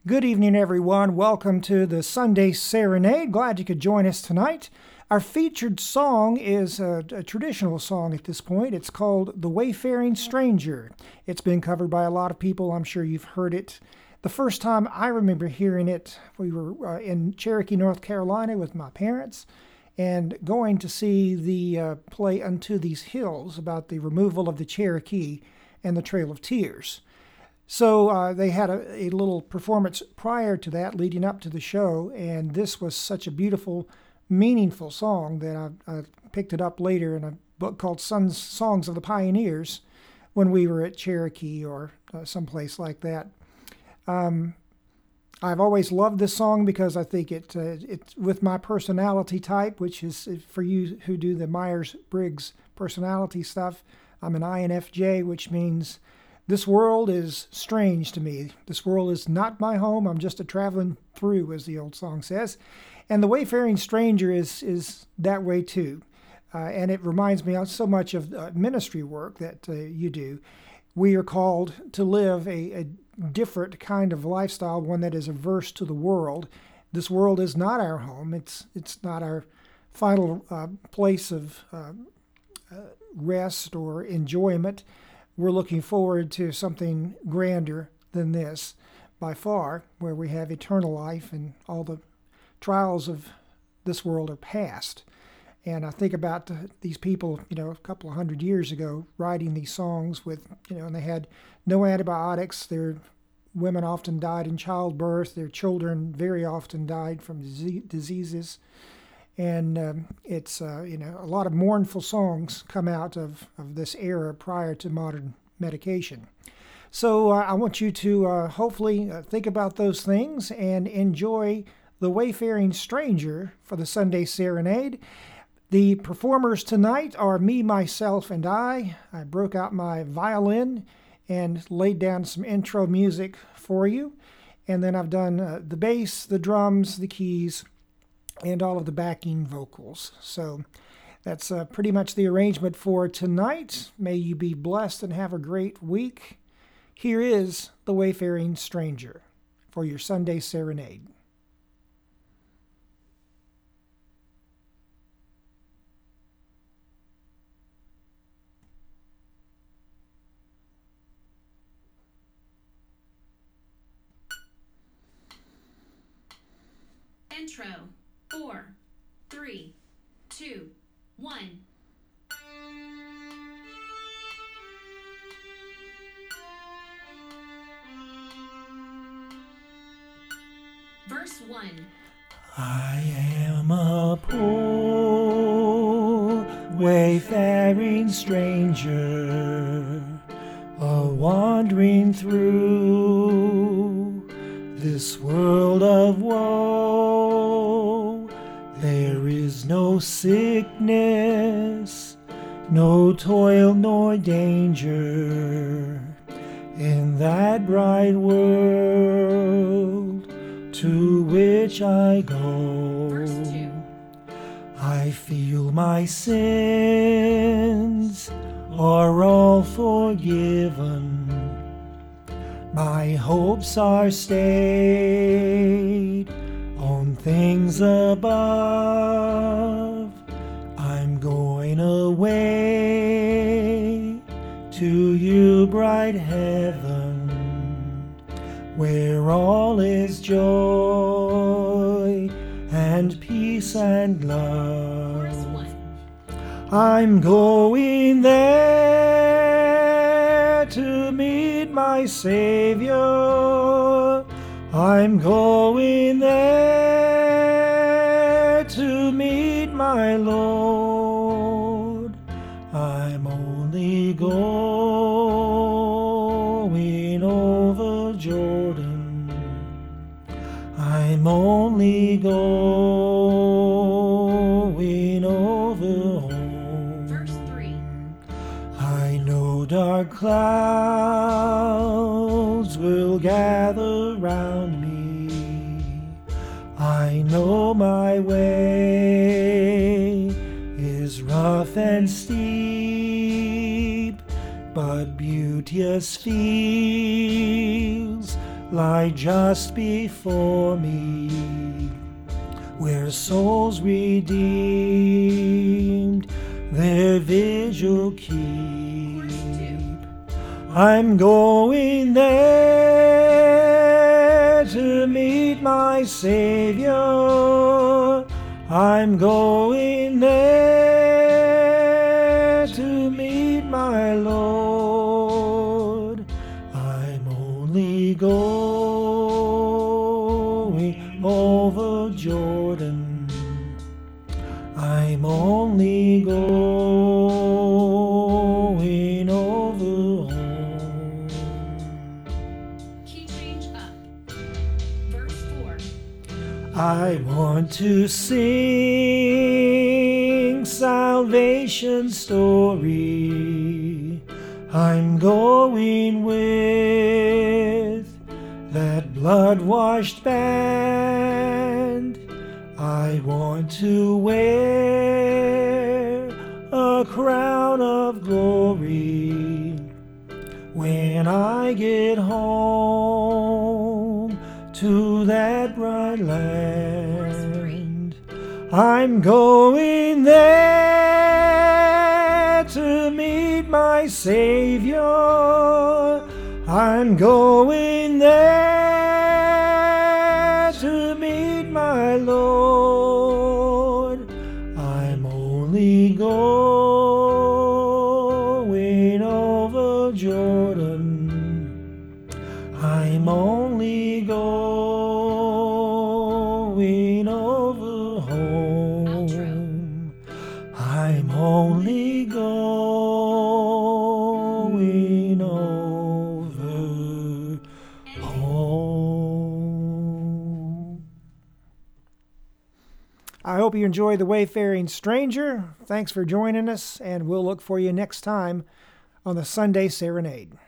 Good evening, everyone. Welcome to the Sunday Serenade. Glad you could join us tonight. Our featured song is a traditional song at this point. It's called The Wayfaring Stranger. It's been covered by a lot of people. I'm sure you've heard it. The first time I remember hearing it, we were in Cherokee, North Carolina with my parents and going to see the play Unto These Hills about the removal of the Cherokee and the Trail of Tears. So they had a little performance prior to that, leading up to the show, and this was such a beautiful, meaningful song that I picked it up later in a book called Songs of the Pioneers when we were at Cherokee or someplace like that. I've always loved this song because I think it's with my personality type, which is for you who do the Myers-Briggs personality stuff. I'm an INFJ, which means this world is strange to me. This world is not my home. I'm just a traveling through, as the old song says. And the Wayfaring Stranger is that way too. And it reminds me so much of ministry work that you do. We are called to live a different kind of lifestyle, one that is averse to the world. This world is not our home. It's not our final place of rest or enjoyment. We're looking forward to something grander than this by far, where we have eternal life and all the trials of this world are past. And I think about these people, a couple of hundred years ago, writing these songs with, and they had no antibiotics. Their women often died in childbirth. Their children very often died from diseases. And it's, a lot of mournful songs come out of this era prior to modern medication. So I want you to hopefully think about those things and enjoy The Wayfaring Stranger for the Sunday Serenade. The performers tonight are me, myself, and I. I broke out my violin and laid down some intro music for you. And then I've done the bass, the drums, the keys, and all of the backing vocals. So that's pretty much the arrangement for tonight. May you be blessed and have a great week. Here is The Wayfaring Stranger for your Sunday Serenade. Intro. 4, 3, 2, 1. Verse 1. I am a poor wayfaring stranger, wandering through this world of woe. There is no sickness, no toil nor danger in that bright world to which I go. Verse 2. I feel my sins are all forgiven. My hopes are stayed on things above. I'm going away to you, bright heaven, where all is joy and peace and love. Verse 1. I'm going there to meet my Savior. I'm going there to meet my Lord. I'm only going over Jordan. I'm only going over home. Verse 3. I know dark clouds will gather round me. I know my way is rough and steep, but beauteous fields lie just before me, where souls redeemed their vigil keep. I'm going there to meet my Savior. I'm going there to meet my Lord. I'm only going over Jordan. I'm only going over home. Key change up. Verse 4. I want to sing salvation's story. I'm going with that blood-washed band. I want to wear a crown of glory when I get home to that bright land. I'm going there to meet my Savior. I'm going there to meet my Lord. I'm only going over Jordan. I'm only going over home. I'm only going over home. I hope you enjoy The Wayfaring Stranger. Thanks for joining us, and we'll look for you next time on the Sunday Serenade.